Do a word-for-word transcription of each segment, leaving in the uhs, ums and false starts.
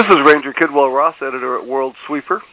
This is Ranger Kidwell Ross, editor at World Sweeper.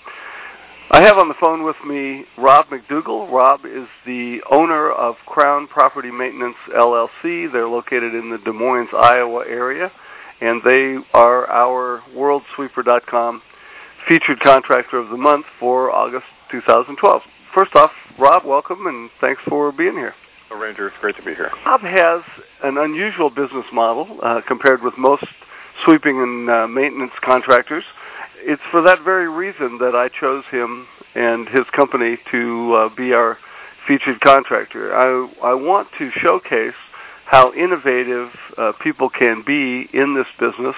I have on the phone with me Rob McDougall. Rob is the owner of Crown Property Maintenance, L L C. They're located in the Des Moines, Iowa area, and they are our world sweeper dot com featured contractor of the month for August two thousand twelve. First off, Rob, welcome, and thanks for being here. Oh, Ranger, it's great to be here. Rob has an unusual business model uh, compared with most sweeping and uh, maintenance contractors. It's for that very reason that I chose him and his company to uh, be our featured contractor. I, I want to showcase how innovative uh, people can be in this business.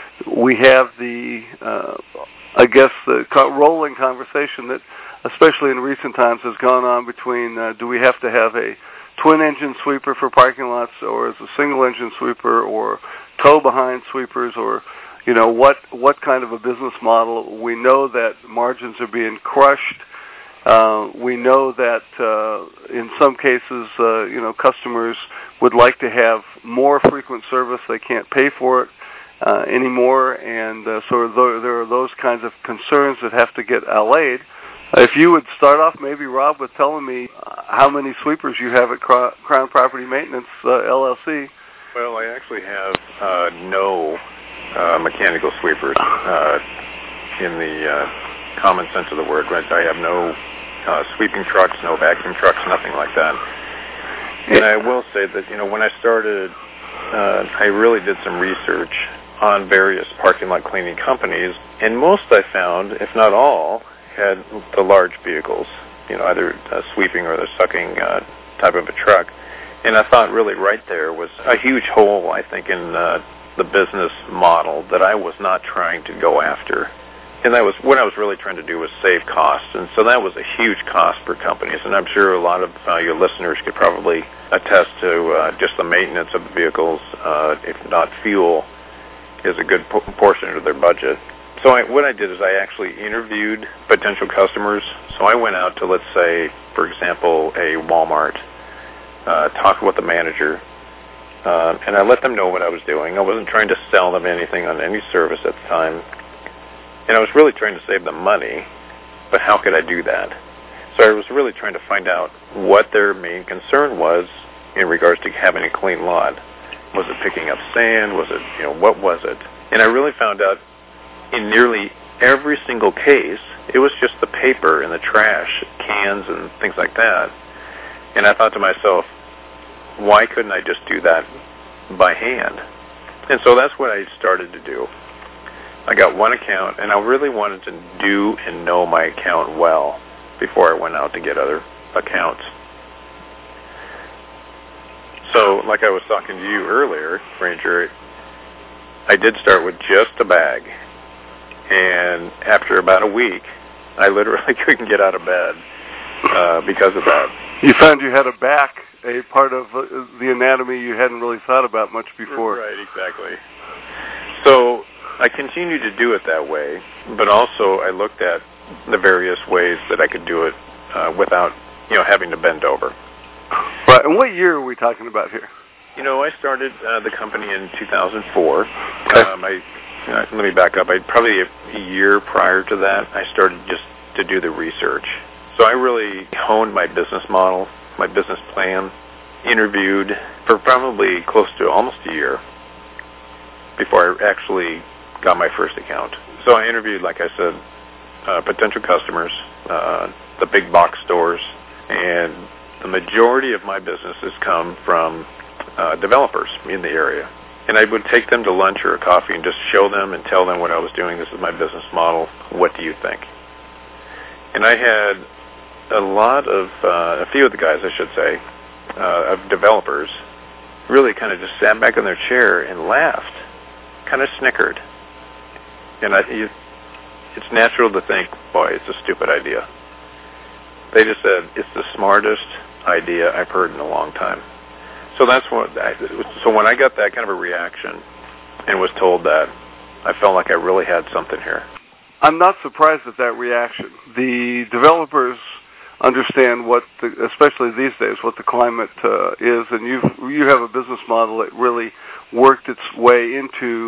We have the, uh, I guess, the co- rolling conversation that, especially in recent times, has gone on between uh, do we have to have a twin-engine sweeper for parking lots, or is a single-engine sweeper, or tow-behind sweepers, or, you know, what what kind of a business model. We know that margins are being crushed. Uh, we know that uh, in some cases, uh, you know, customers would like to have more frequent service. They can't pay for it uh, anymore, and uh, so there, there are those kinds of concerns that have to get allayed. If you would start off, maybe, Rob, with telling me how many sweepers you have at Crown Property Maintenance, uh, L L C. Well, I actually have uh, no uh, mechanical sweepers uh, in the uh, common sense of the word. Right? I have no uh, sweeping trucks, no vacuum trucks, nothing like that. And I will say that, you know, when I started, uh, I really did some research on various parking lot cleaning companies, and most I found, if not all, had the large vehicles, you know, either uh, sweeping or the sucking uh, type of a truck. And I thought really right there was a huge hole, I think, in uh, the business model that I was not trying to go after. And that was what I was really trying to do was save costs. And so that was a huge cost for companies. And I'm sure a lot of uh, your listeners could probably attest to uh, just the maintenance of the vehicles, uh, if not fuel, is a good po- portion of their budget. So I, what I did is I actually interviewed potential customers. So I went out to, let's say, for example, a Walmart, uh, talked with the manager, uh, and I let them know what I was doing. I wasn't trying to sell them anything on any service at the time, and I was really trying to save them money, but how could I do that? So I was really trying to find out what their main concern was in regards to having a clean lot. Was it picking up sand? Was it, you know, what was it? And I really found out in nearly every single case, it was just the paper and the trash, cans and things like that. And I thought to myself, why couldn't I just do that by hand? And so that's what I started to do. I got one account, and I really wanted to do and know my account well before I went out to get other accounts. So, like I was talking to you earlier, Ranger, I did start with just a bag. And after about a week, I literally couldn't get out of bed uh, because of that. You found you had a back, a part of uh, the anatomy you hadn't really thought about much before. Right, exactly. So I continued to do it that way, but also I looked at the various ways that I could do it uh, without, you know, having to bend over. Right. And what year are we talking about here? You know, I started uh, the company in two thousand four. Okay. Um, I Uh, let me back up. I probably a, a year prior to that, I started just to do the research. So I really honed my business model, my business plan, interviewed for probably close to almost a year before I actually got my first account. So I interviewed, like I said, uh, potential customers, uh, the big box stores, and the majority of my business has come from uh, developers in the area. And I would take them to lunch or a coffee and just show them and tell them what I was doing. This is my business model. What do you think? And I had a lot of, uh, a few of the guys, I should say, uh, of developers really kind of just sat back in their chair and laughed, kind of snickered. And I, you, it's natural to think, boy, it's a stupid idea. They just said, it's the smartest idea I've heard in a long time. So that's what. I, so when I got that kind of a reaction and was told that, I felt like I really had something here. I'm not surprised at that reaction. The developers understand what, the, especially these days, what the climate uh, is, and you you have a business model that really worked its way into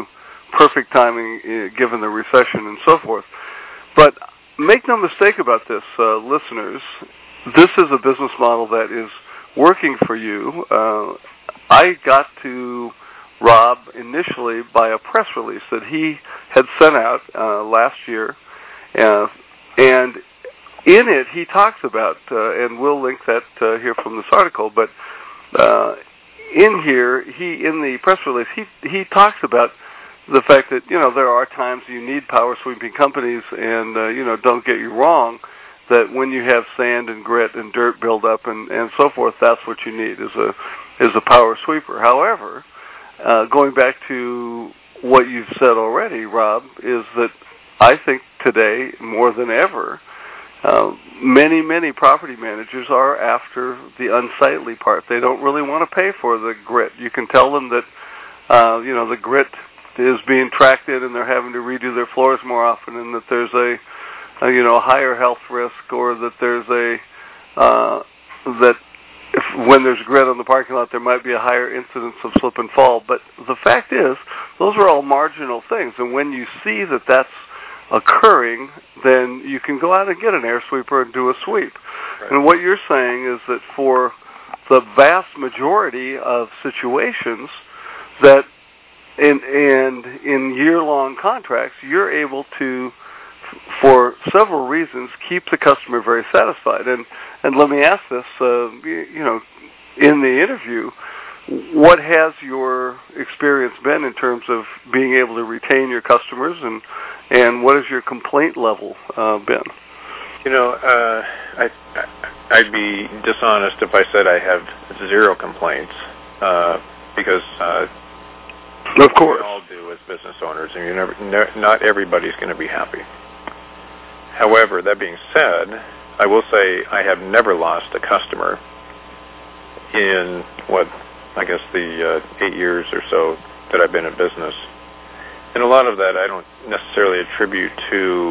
perfect timing uh, given the recession and so forth. But make no mistake about this, uh, listeners. This is a business model that is working for you. Uh, I got to Rob initially by a press release that he had sent out uh, last year, uh, and in it he talks about, uh, and we'll link that uh, here from this article, but uh, in here, he in the press release, he he talks about the fact that, you know, there are times you need power sweeping companies, and, uh, you know, don't get you wrong, that when you have sand and grit and dirt buildup and, and so forth, that's what you need is a is a power sweeper. However, uh, going back to what you've said already, Rob, is that I think today, more than ever, uh, many, many property managers are after the unsightly part. They don't really want to pay for the grit. You can tell them that, uh, you know, the grit is being tracked in and they're having to redo their floors more often, and that there's a, a you know, higher health risk, or that there's a, uh, that if, when there's grit on the parking lot, there might be a higher incidence of slip and fall. But the fact is, those are all marginal things, and when you see that that's occurring, then you can go out and get an air sweeper and do a sweep. Right. And what you're saying is that for the vast majority of situations, that in, and in year-long contracts, you're able to, for several reasons, keep the customer very satisfied. And and let me ask this, uh, you know, in the interview, what has your experience been in terms of being able to retain your customers, and and what has your complaint level uh, been? You know, uh, I, I'd be dishonest if I said I have zero complaints, uh, because uh, of course we all do as business owners, and you never, ne- not everybody's going to be happy. However, that being said, I will say I have never lost a customer in what I guess the uh, eight years or so that I've been in business. And a lot of that I don't necessarily attribute to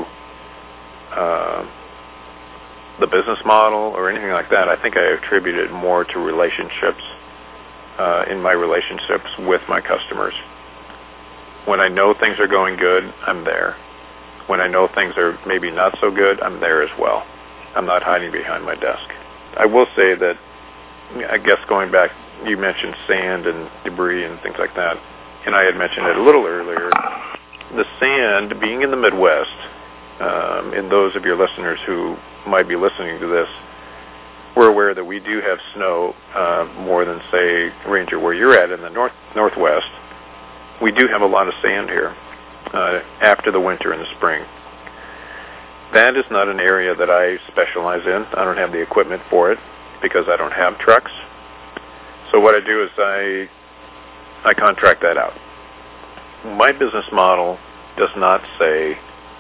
uh, the business model or anything like that. I think I attribute it more to relationships, uh, in my relationships with my customers. When I know things are going good, I'm there. When I know things are maybe not so good, I'm there as well. I'm not hiding behind my desk. I will say that, I guess going back, you mentioned sand and debris and things like that, and I had mentioned it a little earlier. The sand, being in the Midwest, um, and those of your listeners who might be listening to this, we're aware that we do have snow uh, more than, say, Ranger, where you're at in the north northwest. We do have a lot of sand here uh, after the winter and the spring. That is not an area that I specialize in. I don't have the equipment for it because I don't have trucks. So what I do is I I contract that out. My business model does not say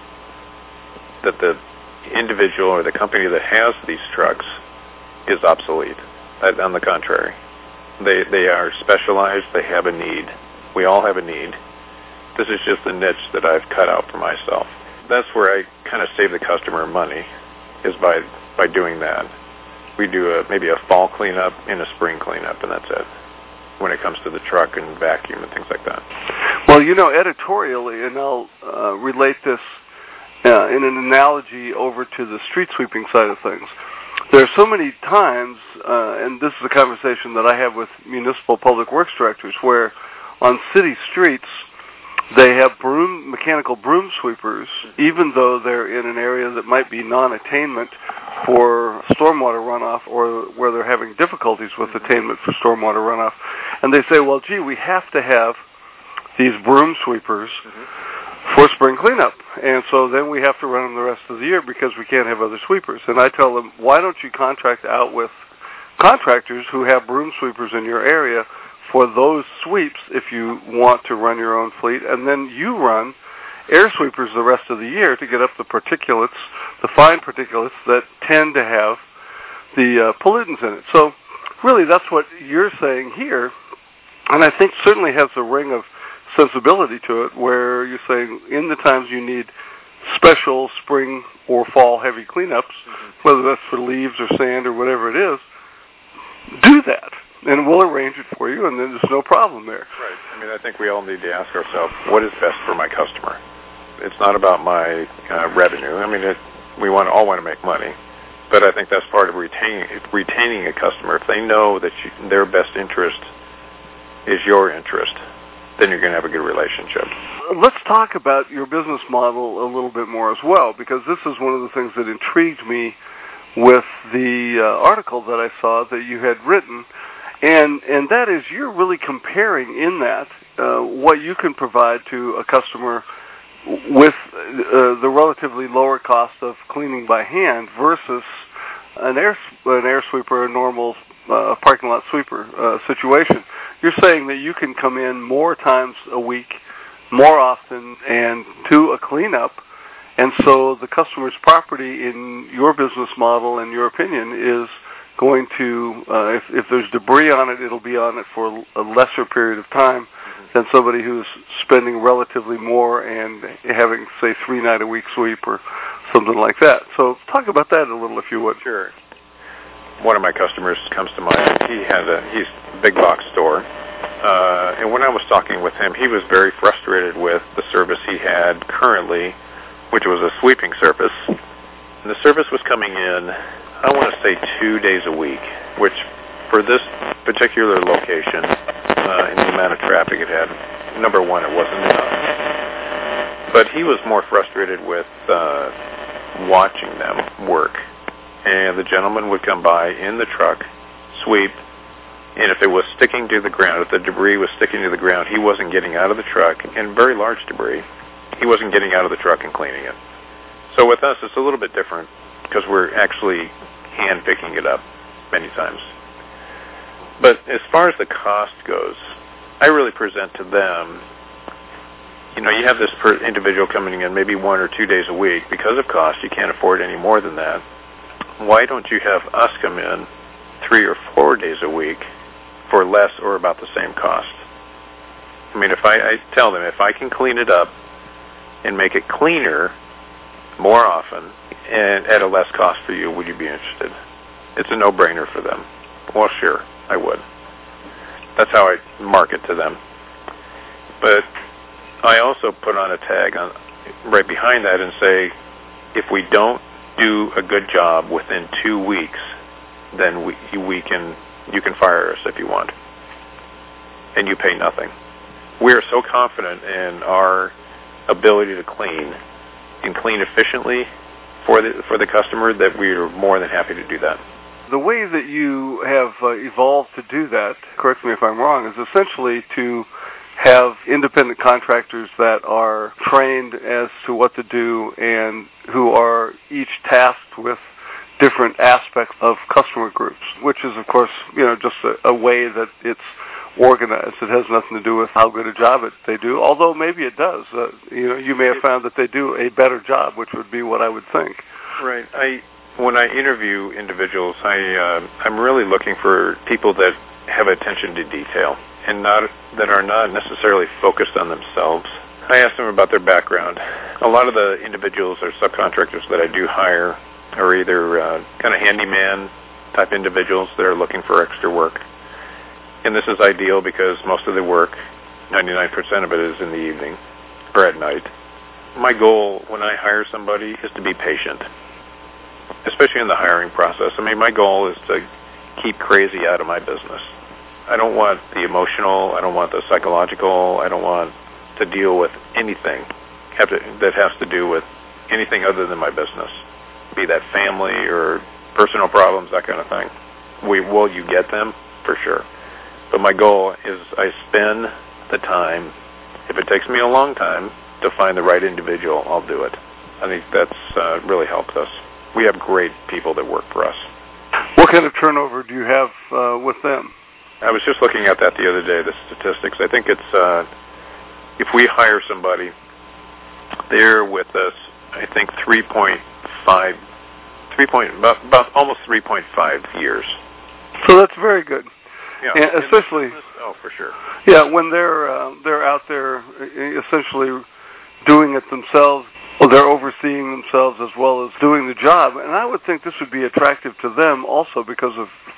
that the individual or the company that has these trucks is obsolete. On the contrary, they they are specialized. They have a need. We all have a need. This is just a niche that I've cut out for myself. That's where I kind of save the customer money, is by by doing that. We do a, maybe a fall cleanup and a spring cleanup, and that's it, when it comes to the truck and vacuum and things like that. Well, you know, editorially, and I'll uh, relate this uh, in an analogy over to the street sweeping side of things. There are so many times, uh, and this is a conversation that I have with municipal public works directors, where on city streets they have broom, mechanical broom sweepers, even though they're in an area that might be non-attainment for stormwater runoff, or where they're having difficulties with attainment for stormwater runoff. And they say, well, gee, we have to have these broom sweepers mm-hmm. for spring cleanup. And so then we have to run them the rest of the year because we can't have other sweepers. And I tell them, why don't you contract out with contractors who have broom sweepers in your area for those sweeps if you want to run your own fleet, and then you run air sweepers the rest of the year to get up the particulates, the fine particulates that tend to have the uh, pollutants in it. So really that's what you're saying here, and I think certainly has a ring of sensibility to it, where you're saying in the times you need special spring or fall heavy cleanups, mm-hmm. whether that's for leaves or sand or whatever it is, do that. and we'll arrange it for you, and then there's no problem there. Right. I mean, I think we all need to ask ourselves, what is best for my customer? It's not about my uh, revenue. I mean, it, we want all want to make money, but I think that's part of retaining retaining a customer. If they know that you, their best interest is your interest, then you're going to have a good relationship. Let's talk about your business model a little bit more as well, because this is one of the things that intrigued me with the uh, article that I saw that you had written, and and that is you're really comparing in that uh, what you can provide to a customer with uh, the relatively lower cost of cleaning by hand versus an air an air sweeper, a normal uh, parking lot sweeper uh, situation. You're saying that you can come in more times a week, more often, and do a cleanup. And so the customer's property in your business model, in your opinion, is going to, uh, if, if there's debris on it, it'll be on it for a lesser period of time than somebody who's spending relatively more and having, say, three-night-a-week sweep or something like that. So talk about that a little, if you would. Sure. One of my customers comes to mind. He has a he's a big box store. Uh, and when I was talking with him, he was very frustrated with the service he had currently, which was a sweeping service. And the service was coming in, I want to say, two days a week, which for this particular location, uh, and the amount of traffic it had, number one, it wasn't enough. But he was more frustrated with uh, watching them work. And the gentleman would come by in the truck, sweep, and if it was sticking to the ground, if the debris was sticking to the ground, he wasn't getting out of the truck, and very large debris, he wasn't getting out of the truck and cleaning it. So with us, it's a little bit different because we're actually hand picking it up many times. But as far as the cost goes, I really present to them, you know, you have this per individual coming in maybe one or two days a week. Because of cost, you can't afford any more than that. Why don't you have us come in three or four days a week for less or about the same cost? I mean, if I, I tell them, if I can clean it up and make it cleaner more often and at a less cost for you, would you be interested? It's a no-brainer for them. Well, sure, I would. That's how I market to them. But I also put on a tag on right behind that and say, if we don't do a good job within two weeks, then we, we can you can fire us if you want, and you pay nothing. We are so confident in our ability to clean and clean efficiently for the for the customer that we are more than happy to do that. The way that you have uh, evolved to do that, correct me if I'm wrong, is essentially to have independent contractors that are trained as to what to do and who are each tasked with different aspects of customer groups, which is, of course, you know, just a, a way that it's organized. It has nothing to do with how good a job it, they do, although maybe it does. Uh, you know, you may have found that they do a better job, which would be what I would think. Right. I when I interview individuals, I uh, I'm really looking for people that have attention to detail and not that are not necessarily focused on themselves. I ask them about their background. A lot of the individuals or subcontractors that I do hire are either uh, kind of handyman type individuals that are looking for extra work. And this is ideal because most of the work, ninety-nine percent of it, is in the evening or at night. My goal when I hire somebody is to be patient, especially in the hiring process. I mean, my goal is to keep crazy out of my business. I don't want the emotional, I don't want the psychological, I don't want to deal with anything have to, that has to do with anything other than my business, be that family or personal problems, that kind of thing. We, will you get them? For sure. But my goal is I spend the time, if it takes me a long time, to find the right individual, I'll do it. I think that's uh, really helped us. We have great people that work for us. What kind of turnover do you have uh, with them? I was just looking at that the other day, the statistics. I think it's, uh, if we hire somebody, they're with us, I think, three point five, three point, about, about almost three point five years. So that's very good. Yeah, and especially, oh, for sure. Yeah, when they're uh, they're out there essentially doing it themselves, well, they're overseeing themselves as well as doing the job. And I would think this would be attractive to them also because of, of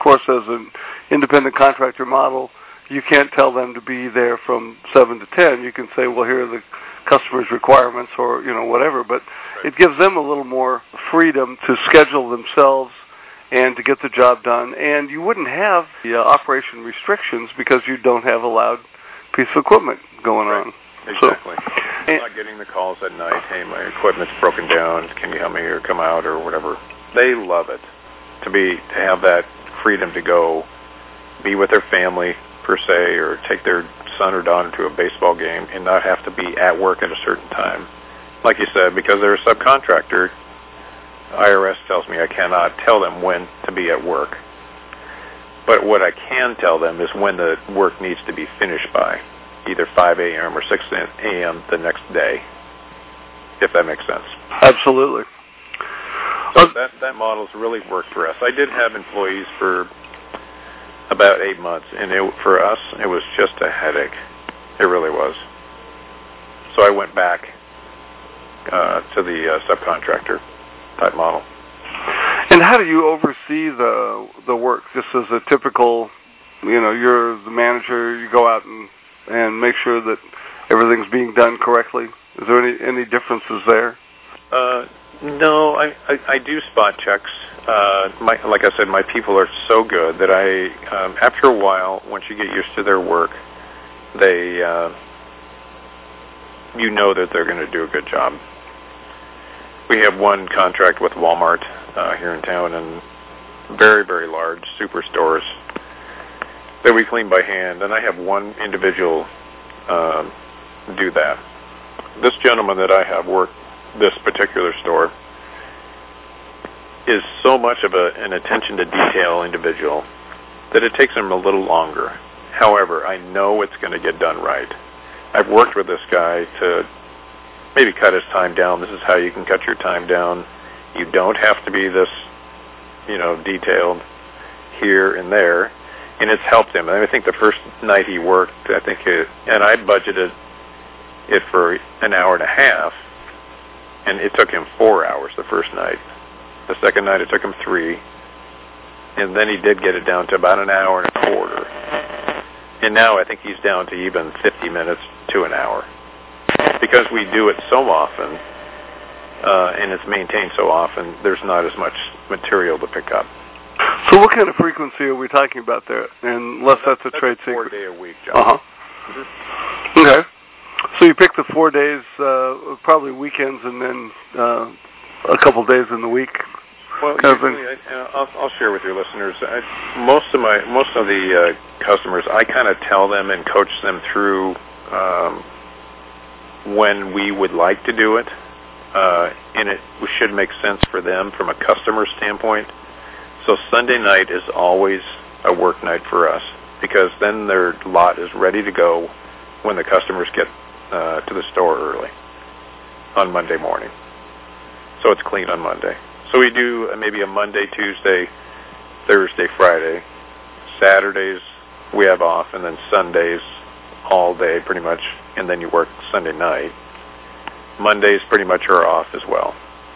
course, as an independent contractor model, you can't tell them to be there from seven to ten. You can say, well, here are the customer's requirements or, you know, whatever. But it gives them a little more freedom to schedule themselves and to get the job done. And you wouldn't have the uh, operation restrictions because you don't have a loud piece of equipment going right. on. Exactly. So, I'm not getting the calls at night, hey, my equipment's broken down, can you help me or come out or whatever. They love it to be to have that freedom to go be with their family, per se, or take their son or daughter to a baseball game and not have to be at work at a certain time. Like you said, because they're a subcontractor, I R S tells me I cannot tell them when to be at work. But what I can tell them is when the work needs to be finished by, either five a.m. or six a.m. the next day, if that makes sense. Absolutely. So that, that model's really worked for us. I did have employees for about eight months, and it, for us, it was just a headache. It really was. So I went back uh, to the uh, subcontractor type model. And how do you oversee the the work? Just as a typical, you know, you're the manager, you go out and, and make sure that everything's being done correctly. Is there any, any differences there? Uh, no, I, I, I do spot checks. Uh, my, like I said, my people are so good that I, um, after a while, once you get used to their work, they, uh, you know that they're going to do a good job. We have one contract with Walmart uh, here in town, and very, very large superstores that we clean by hand, and I have one individual um, do that. This gentleman that I have work this particular store is so much of a, an attention to detail individual that it takes him a little longer. However, I know it's going to get done right. I've worked with this guy to maybe cut his time down. This is how you can cut your time down. You don't have to be this, you know, detailed here and there, and it's helped him. And I think the first night he worked, I think, it, and I budgeted it for an hour and a half, and it took him four hours the first night. The second night it took him three, and then he did get it down to about an hour and a quarter. And now I think he's down to even fifty minutes to an hour. Because we do it so often, uh, and it's maintained so often, there's not as much material to pick up. So what kind of frequency are we talking about there? Unless that's, that's a trade secret. Four day a week, John. Uh-huh. Mm-hmm. Okay. So you pick the four days, uh, probably weekends, and then uh, a couple days in the week. Well, usually, I, I'll, I'll share with your listeners. I, most of my most of the uh, customers, I kind of tell them and coach them through um, when we would like to do it, uh, and it should make sense for them from a customer standpoint. So Sunday night is always a work night for us because then their lot is ready to go when the customers get uh, to the store early on Monday morning. So it's clean on Monday. So we do maybe a Monday, Tuesday, Thursday, Friday. Saturdays we have off, and then Sundays all day pretty much, and then you work Sunday night. Mondays pretty much are off as well.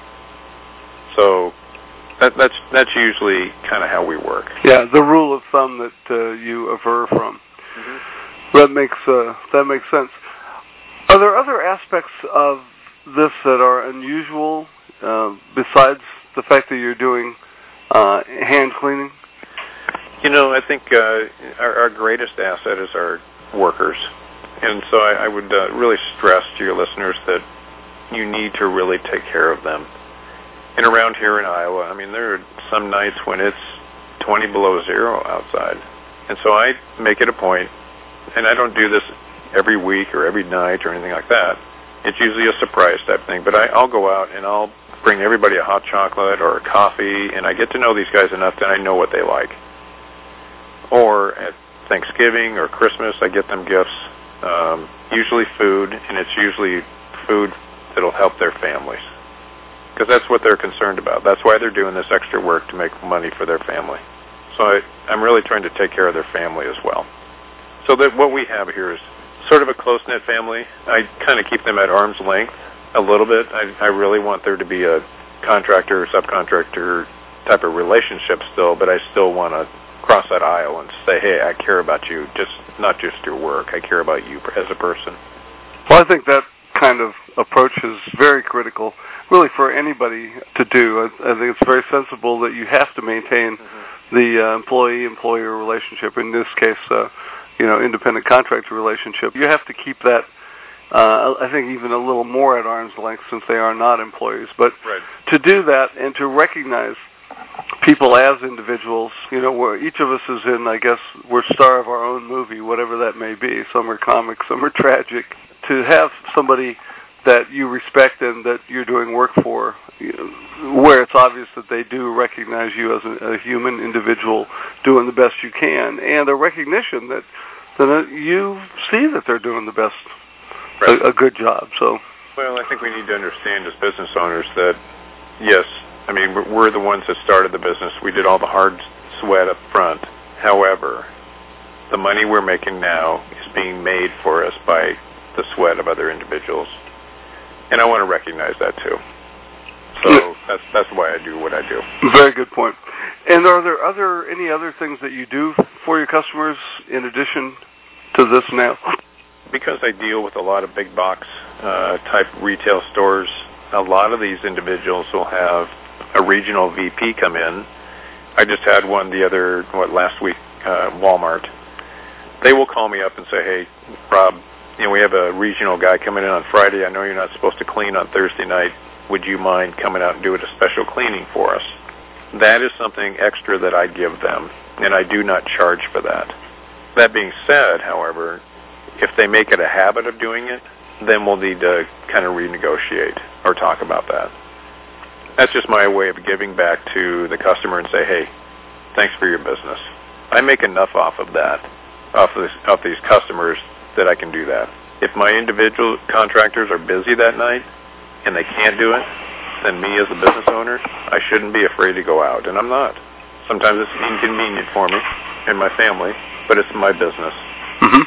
So that, that's that's usually kind of how we work. Yeah, the rule of thumb that uh, you aver from. Mm-hmm. That makes uh, that makes sense. Are there other aspects of this that are unusual uh, besides the fact that you're doing uh, hand cleaning? You know, I think uh, our, our greatest asset is our workers. And so I, I would uh, really stress to your listeners that you need to really take care of them. And around here in Iowa, I mean, there are some nights when it's twenty below zero outside. And so I make it a point, and I don't do this every week or every night or anything like that. It's usually a surprise type thing. But I, I'll go out and I'll bring everybody a hot chocolate or a coffee, and I get to know these guys enough that I know what they like. Or at Thanksgiving or Christmas, I get them gifts, um, usually food, and it's usually food that'll help their families. Because that's what they're concerned about. That's why they're doing this extra work, to make money for their family. So I, I'm really trying to take care of their family as well. So that what we have here is sort of a close-knit family. I kind of keep them at arm's length a little bit. I, I really want there to be a contractor or subcontractor type of relationship still, but I still want to cross that aisle and say, hey, I care about you, just not just your work. I care about you as a person. Well, I think that kind of approach is very critical, really, for anybody to do. I, I think it's very sensible that you have to maintain mm-hmm. the uh, employee-employer relationship. In this case, uh, you know, independent contractor relationship. You have to keep that, uh, I think, even a little more at arm's length since they are not employees. But right. to do that and to recognize people as individuals, you know, where each of us is in, I guess, we're star of our own movie, whatever that may be. Some are comic, some are tragic. To have somebody that you respect and that you're doing work for, you know, where it's obvious that they do recognize you as a, a human individual doing the best you can, and a recognition that that you see that they're doing the best, right. a, a good job. So, well, I think we need to understand as business owners that, yes, I mean, we're the ones that started the business. We did all the hard sweat up front. However, the money we're making now is being made for us by the sweat of other individuals. And I want to recognize that, too. So yeah. that's that's why I do what I do. Very good point. And are there other any other things that you do for your customers in addition to this now? Because I deal with a lot of big box uh, type retail stores, a lot of these individuals will have a regional V P come in. I just had one the other, what, last week, uh, Walmart. They will call me up and say, hey, Rob, you know, we have a regional guy coming in on Friday. I know you're not supposed to clean on Thursday night. Would you mind coming out and doing a special cleaning for us? That is something extra that I give them, and I do not charge for that. That being said, however, if they make it a habit of doing it, then we'll need to kind of renegotiate or talk about that. That's just my way of giving back to the customer and say, hey, thanks for your business. I make enough off of that, off of, this, off these customers, that I can do that. If my individual contractors are busy that night and they can't do it, then me as a business owner, I shouldn't be afraid to go out, and I'm not. Sometimes it's inconvenient for me and my family, but it's my business. Mm-hmm.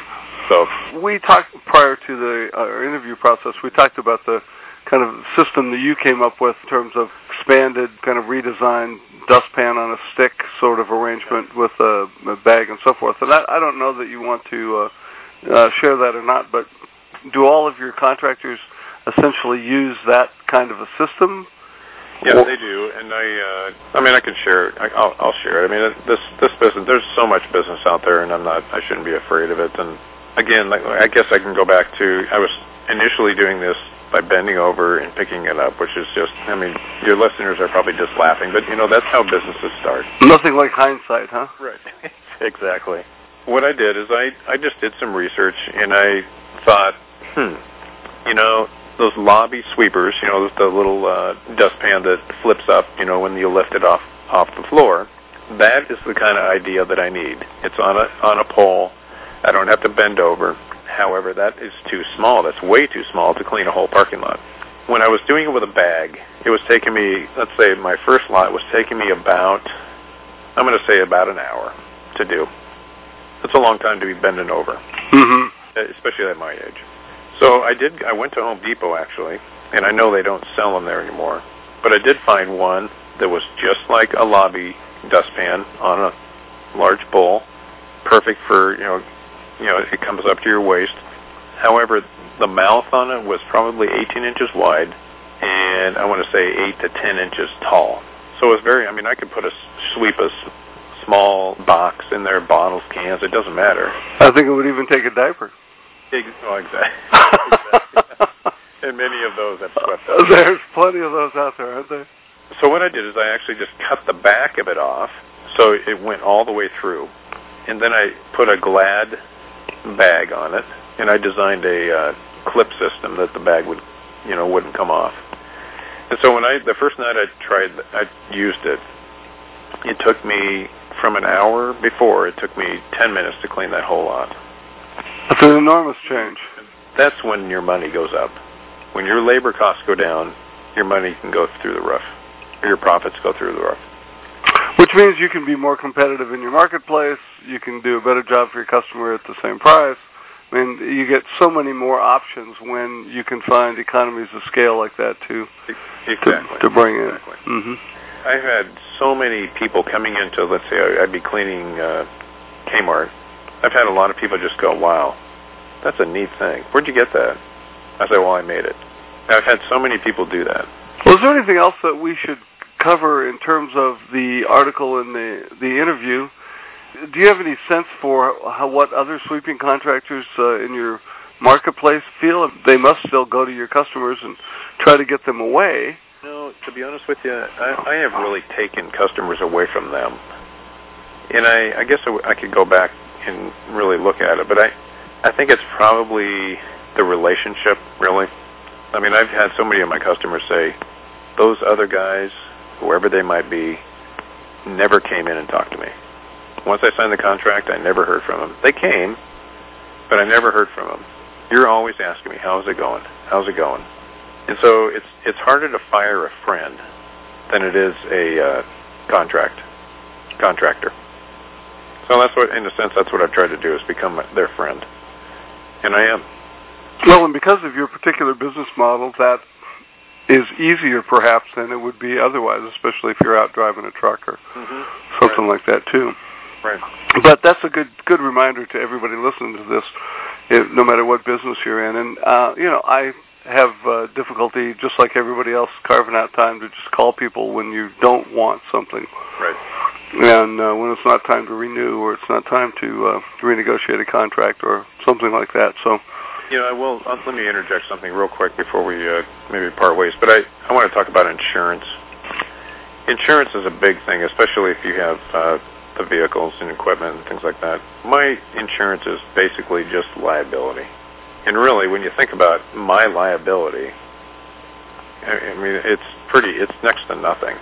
So we talked prior to the uh, interview process, we talked about the kind of system that you came up with in terms of expanded, kind of redesigned dustpan on a stick sort of arrangement with a, a bag and so forth. And I, I don't know that you want to uh, uh, share that or not, but do all of your contractors essentially use that kind of a system? Yeah, they do, and I, uh, I mean, I can share it. I, I'll, I'll share it. I mean, this this business, there's so much business out there, and I'm not, I shouldn't be afraid of it. And again, like, I guess I can go back to, I was initially doing this by bending over and picking it up, which is just, I mean, your listeners are probably just laughing, but, you know, that's how businesses start. Nothing like hindsight, huh? Right. Exactly. What I did is I, I just did some research, and I thought, hmm, you know, those lobby sweepers, you know, the little uh, dustpan that flips up, you know, when you lift it off, off the floor, that is the kind of idea that I need. It's on a on a pole. I don't have to bend over. However, that is too small. That's way too small to clean a whole parking lot. When I was doing it with a bag, it was taking me, let's say my first lot was taking me about, I'm going to say about an hour to do. That's a long time to be bending over, mm-hmm. especially at my age. So I did. I went to Home Depot, actually, and I know they don't sell them there anymore, but I did find one that was just like a lobby dustpan on a large bowl, perfect for, you know, you know, it comes up to your waist. However, the mouth on it was probably eighteen inches wide, and I want to say eight to ten inches tall. So it was very, I mean, I could put a sweep a small box in there, bottles, cans, it doesn't matter. I think it would even take a diaper. Oh, exactly. exactly. And many of those have swept up. There's plenty of those out there, aren't there? So what I did is I actually just cut the back of it off, so it went all the way through. And then I put a Glad bag on it, and I designed a uh, clip system that the bag would, you know, wouldn't come off. And so when I, the first night I tried, I used it, it took me, from an hour before, it took me ten minutes to clean that whole lot. That's an enormous change. That's when your money goes up. When your labor costs go down, your money can go through the roof. Or your profits go through the roof. Which means you can be more competitive in your marketplace. You can do a better job for your customer at the same price. I mean, you get so many more options when you can find economies of scale like that to exactly. to, to bring in. Exactly. Mm-hmm. I've had so many people coming into, let's say, I'd be cleaning uh, Kmart. I've had a lot of people just go, wow, that's a neat thing. Where'd you get that? I say, well, I made it. I've had so many people do that. Well, is there anything else that we should cover in terms of the article and the, the interview? Do you have any sense for how what other sweeping contractors uh, in your marketplace feel? They must still go to your customers and try to get them away. No, to be honest with you, I, I have really taken customers away from them. And I, I guess I, I could go back and really look at it, but I, I think it's probably the relationship, really. I mean, I've had so many of my customers say, those other guys, whoever they might be, never came in and talked to me. Once I signed the contract, I never heard from them. They came, but I never heard from them. You're always asking me, how's it going? How's it going? And so it's it's harder to fire a friend than it is a uh, contract contractor. So that's what, in a sense, that's what I've tried to do, is become their friend. And I am. Well, and because of your particular business model, that is easier perhaps than it would be otherwise, especially if you're out driving a truck or mm-hmm. something right. like that too. Right. But that's a good good reminder to everybody listening to this, if, no matter what business you're in. And, uh, you know, I have uh, difficulty, just like everybody else, carving out time to just call people when you don't want something. Right. And uh, when it's not time to renew, or it's not time to uh, renegotiate a contract or something like that. So, you know, I will, uh, let me interject something real quick before we uh, maybe part ways. But I, I want to talk about insurance. Insurance is a big thing, especially if you have uh, the vehicles and equipment and things like that. My insurance is basically just liability. And really, when you think about my liability, I mean, it's pretty, it's next to nothing.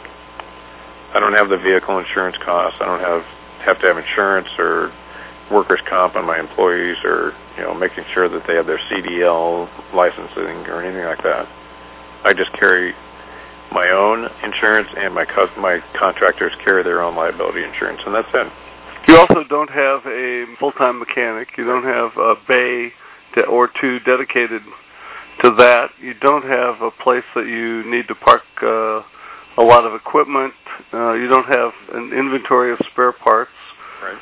I don't have the vehicle insurance costs. I don't have have to have insurance or workers' comp on my employees, or, you know, making sure that they have their C D L licensing or anything like that. I just carry my own insurance, and my co- my contractors carry their own liability insurance, and that's it. You also don't have a full-time mechanic. You don't have a bay to, or two dedicated to that. You don't have a place that you need to park uh, a lot of equipment. Uh, you don't have an inventory of spare parts. Right.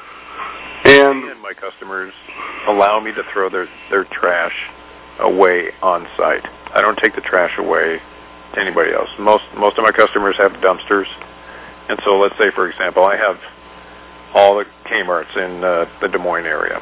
And, and my customers allow me to throw their, their trash away on site. I don't take the trash away to anybody else. Most most of my customers have dumpsters. And so let's say, for example, I have all the Kmarts in uh, the Des Moines area.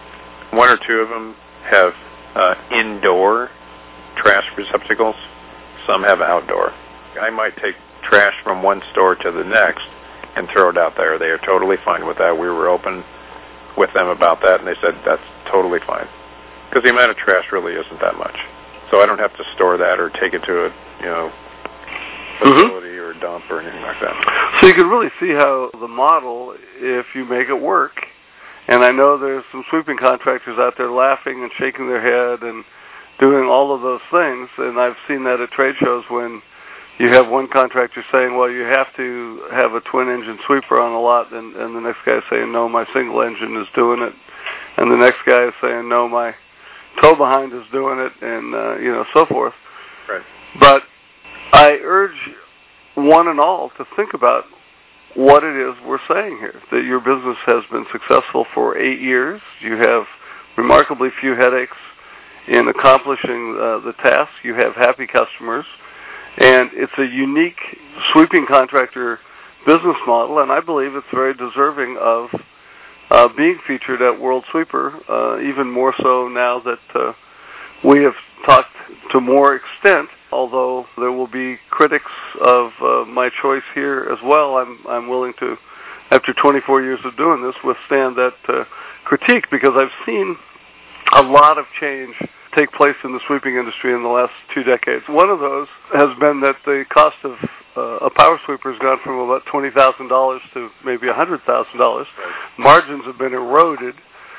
One or two of them have uh, indoor trash receptacles. Some have outdoor. I might take trash from one store to the next and throw it out there. They are totally fine with that. We were open with them about that, and they said that's totally fine, because the amount of trash really isn't that much. So I don't have to store that or take it to a, you know, facility mm-hmm. or a dump or anything like that. So you can really see how the model, if you make it work, and I know there's some sweeping contractors out there laughing and shaking their head and doing all of those things, and I've seen that at trade shows when you have one contractor saying, well, you have to have a twin-engine sweeper on a lot, and, and the next guy is saying, no, my single engine is doing it, and the next guy is saying, no, my tow-behind is doing it, and, uh, you know, so forth. Right. But I urge one and all to think about what it is we're saying here, that your business has been successful for eight years. You have remarkably few headaches in accomplishing uh, the task. You have happy customers. And it's a unique sweeping contractor business model, and I believe it's very deserving of uh, being featured at World Sweeper, uh, even more so now that uh, we have talked to more extent, although there will be critics of uh, my choice here as well. I'm, I'm willing to, after twenty-four years of doing this, withstand that uh, critique, because I've seen a lot of change take place in the sweeping industry in the last two decades. One of those has been that the cost of uh, a power sweeper has gone from about twenty thousand dollars to maybe one hundred thousand dollars. Right. Margins have been eroded.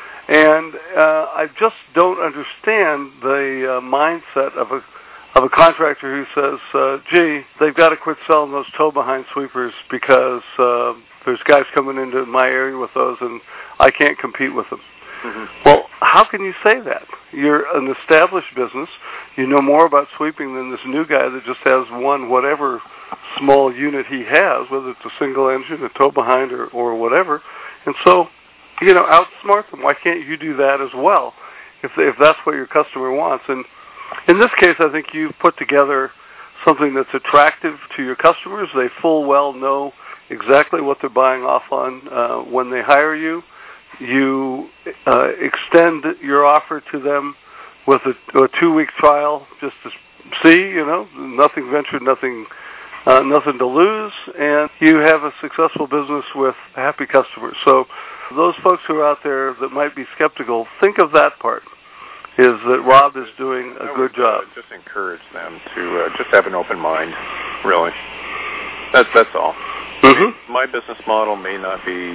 And uh, I just don't understand the uh, mindset of a of a contractor who says, uh, gee, they've got to quit selling those tow-behind sweepers because uh, there's guys coming into my area with those and I can't compete with them. Mm-hmm. Well, how can you say that? You're an established business. You know more about sweeping than this new guy that just has one whatever small unit he has, whether it's a single engine, a tow behind, or, or whatever. And so, you know, outsmart them. Why can't you do that as well, if if that's what your customer wants? And in this case, I think you've put together something that's attractive to your customers. They full well know exactly what they're buying off on uh, when they hire you. You uh, extend your offer to them with a, a two-week trial just to see, you know, nothing ventured, nothing uh, nothing to lose, and you have a successful business with happy customers. So those folks who are out there that might be skeptical, think of that part, is that Rob is doing a I good would, job. Uh, just encourage them to uh, just have an open mind, really. That's, that's all. Mm-hmm. I mean, my business model may not be,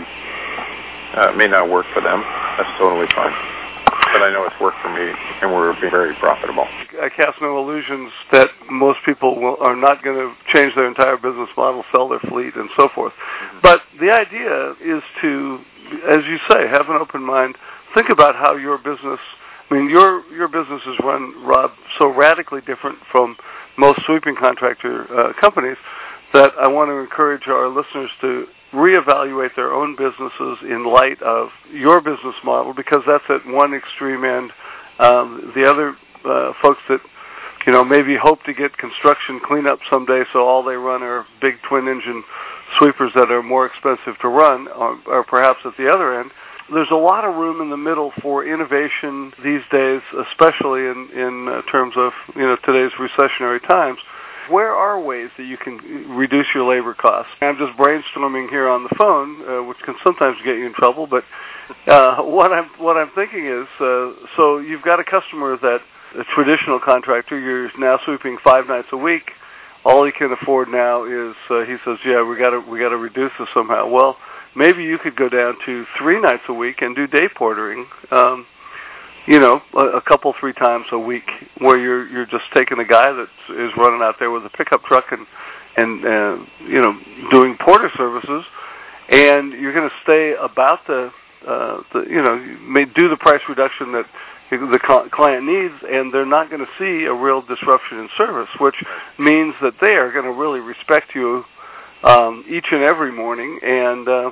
uh, may not work for them. That's totally fine. But I know it's worked for me, and we're being very profitable. I cast no illusions that most people will, are not going to change their entire business model, sell their fleet, and so forth. Mm-hmm. But the idea is to, as you say, have an open mind. Think about how your business, I mean, your your business is run, Rob, so radically different from most sweeping contractor uh, companies that I want to encourage our listeners to reevaluate their own businesses in light of your business model, because that's at one extreme end. Um, the other uh, folks that, you know, maybe hope to get construction cleanup someday, so all they run are big twin-engine sweepers that are more expensive to run, or, or perhaps at the other end. There's a lot of room in the middle for innovation these days, especially in, in uh, terms of, you know, today's recessionary times. Where are ways that you can reduce your labor costs? I'm just brainstorming here on the phone, uh, which can sometimes get you in trouble. But uh, what I'm what I'm thinking is, uh, so you've got a customer that a traditional contractor, you're now sweeping five nights a week. All he can afford now is uh, he says, yeah, we got to we got to reduce this somehow. Well, maybe you could go down to three nights a week and do day portering. Um, you know, a, a couple, three times a week, where you're you're just taking a guy that is running out there with a pickup truck and and uh, you know, doing porter services, and you're going to stay about the uh, the you know, you may do the price reduction that the client needs, and they're not going to see a real disruption in service, which means that they are going to really respect you um, each and every morning, and uh,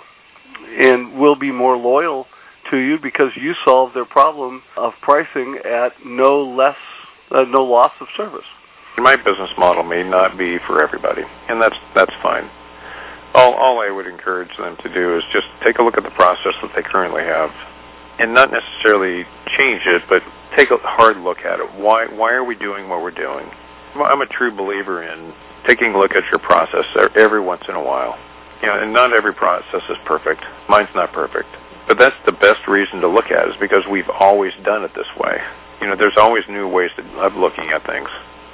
and will be more loyal to you because you solve their problem of pricing at no less, uh, no loss of service. My business model may not be for everybody, and that's that's fine. All all I would encourage them to do is just take a look at the process that they currently have, and not necessarily change it, but take a hard look at it. Why why are we doing what we're doing? I'm a true believer in taking a look at your process every once in a while. You know, and not every process is perfect. Mine's not perfect. But that's the best reason to look at it, is because we've always done it this way. You know, there's always new ways to, of looking at things.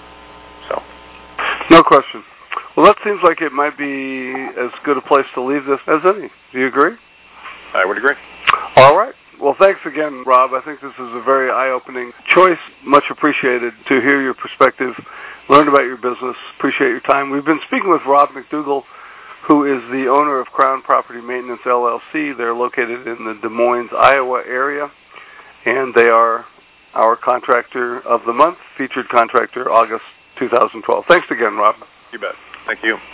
So, no question. Well, that seems like it might be as good a place to leave this as any. Do you agree? I would agree. All right. Well, thanks again, Rob. I think this is a very eye-opening choice. Much appreciated to hear your perspective, learn about your business. Appreciate your time. We've been speaking with Rob McDougall, who is the owner of Crown Property Maintenance, L L C. They're located in the Des Moines, Iowa area, and they are our contractor of the month, featured contractor, August two thousand twelve. Thanks again, Rob. You bet. Thank you.